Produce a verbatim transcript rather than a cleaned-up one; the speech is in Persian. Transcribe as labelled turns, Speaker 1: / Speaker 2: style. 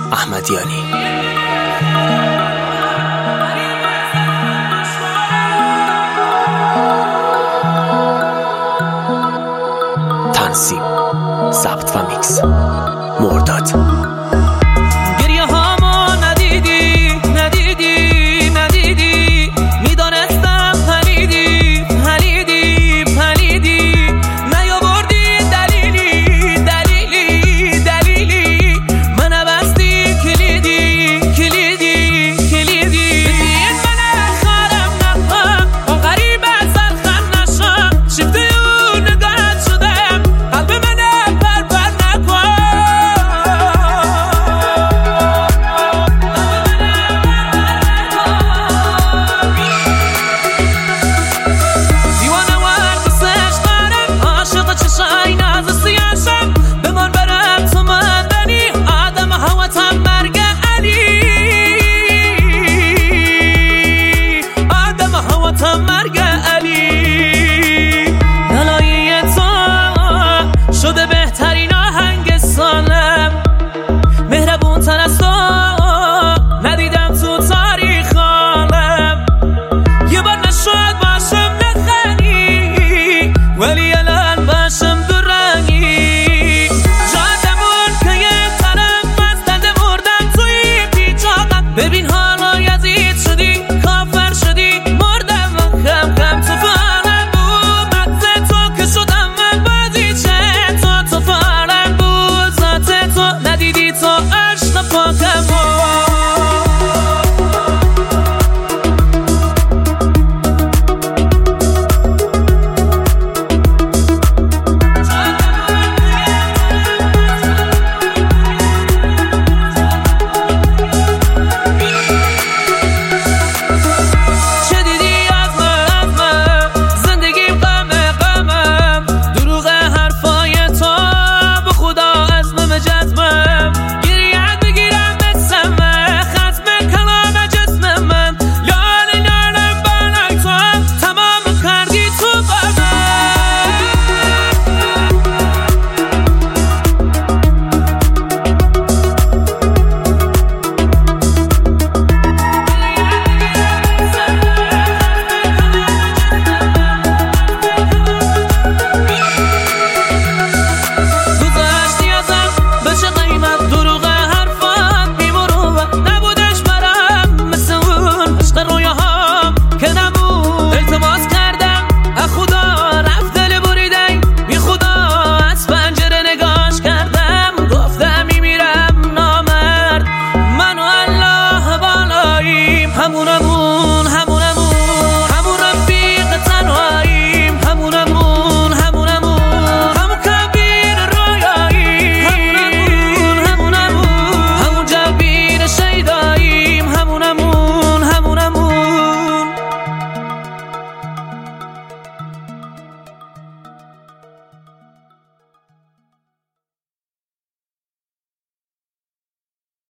Speaker 1: احمدیانی. تنظیم، ضبط و میکس مرداد.
Speaker 2: گریه هامو ندیدی ندیدی ندیدی، میدانستم پلیدی پلیدی پلیدی، نیاوردی دلیلی دلیلی دلیلی، من بستی کلیدی کلیدی کلیدی. بدید من خارم نفهم و غریب سرخم نشم، شفته اون نگاهت شدم، قلب من پر پر نکن. دیوانه ور دوستش دارم، عاشق چشای ناز سیاشم، بمان برم تو مندنی، آدم هواتم مرگ علی، آدم هواتم مرگ علی. نلایی تو شده بهترین آهنگ سالم، مهربون تر از تو ندیدم تو تاریخ عالم. یه بار نشد باشم نخنی، ولی الان باشم دو رنگی. جادمون که یه طرف بستنده مردم توی بیچاقت، ببین حالا یزید شدی کافر شدی، مردم و خم خم تو فارم بود، مدز تو که شدم من بازی چه تو تو فارم بود، ذات تو ندیدی تو عشق پاکم بود. چه دیدی از من از من، زندگیم غمه غمم، دروغ حرفای تو به خدا عزمم جزمم. گریت بگیرم بسمه ختم کلام جسم من، لال لالم بالای تو تمام کردی تو با من. گذاشتی ازم به چه قیمت، دروغ حرفات بی‌مروت، نبودش برام مثل اون عشق رویاهام که نبود. التماس کردم از خدا رفت دل بریدن، بی خدا از پنجره نگاش کردم، گفتم میمیرم نامرد، من و الله بالاییم همون